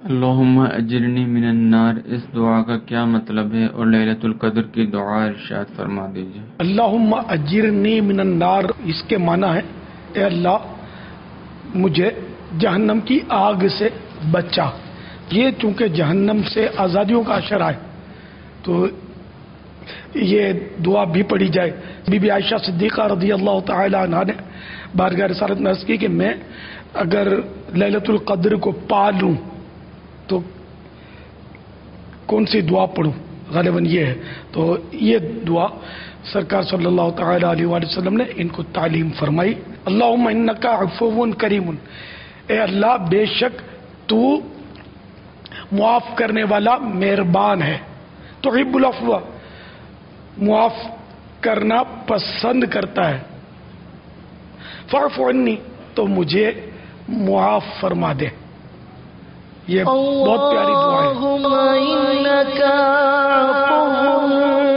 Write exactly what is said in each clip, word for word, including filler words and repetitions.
اللہم اجرنی من النار، اس دعا کا کیا مطلب ہے اور لیلۃ القدر کی دعا ارشاد فرما دیجیے۔ اللہم اجرنی من النار، اس کے معنی ہے اے اللہ مجھے جہنم کی آگ سے بچا۔ یہ چونکہ جہنم سے آزادیوں کا اشارہ ہے تو یہ دعا بھی پڑھی جائے۔ بی بی عائشہ صدیقہ رضی اللہ تعالی عنہا نے بارگاہ رسالت میں عرض کی کہ میں اگر لیلۃ القدر کو پا لوں تو کون سی دعا پڑھوں، غالباً یہ ہے۔ تو یہ دعا سرکار صلی اللہ تعالی علیہ وآلہ وسلم نے ان کو تعلیم فرمائی۔ اللہم انکا عفو کریم، اے اللہ بے شک تو معاف کرنے والا مہربان ہے، تحب العفو، معاف کرنا پسند کرتا ہے، فاعف عنی، تو مجھے معاف فرما دے۔ یہ بہت پیاری دعا ہے۔ اللہم انکا عفو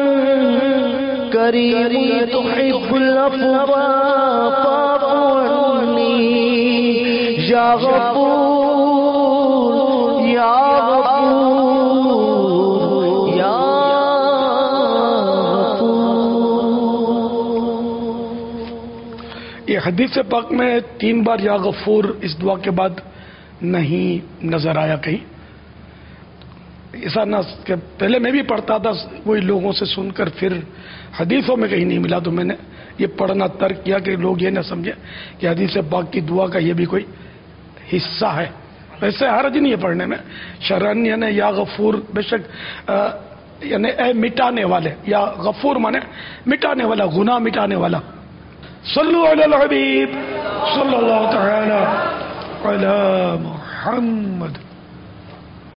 کریم تحب العفو فاعف عنی یا غفور یا غفور یا غفور۔ یہ حدیث پاک میں تین بار یا غفور اس دعا کے بعد نہیں نظر آیا کہیں، ایسا نہ کہ پہلے میں بھی پڑھتا تھا وہی لوگوں سے سن کر، پھر حدیثوں میں کہیں نہیں ملا تو میں نے یہ پڑھنا ترک کیا کہ لوگ یہ نہ سمجھے کہ حدیث پاک کی دعا کا یہ بھی کوئی حصہ ہے۔ ویسے حرج نہیں ہے پڑھنے میں، شرعاً یعنی یا غفور بے شک یعنی اے مٹانے والے، یا غفور مانے مٹانے والا، گناہ مٹانے والا۔ صلو علی الحبیب صلی اللہ تعالی علی محمد۔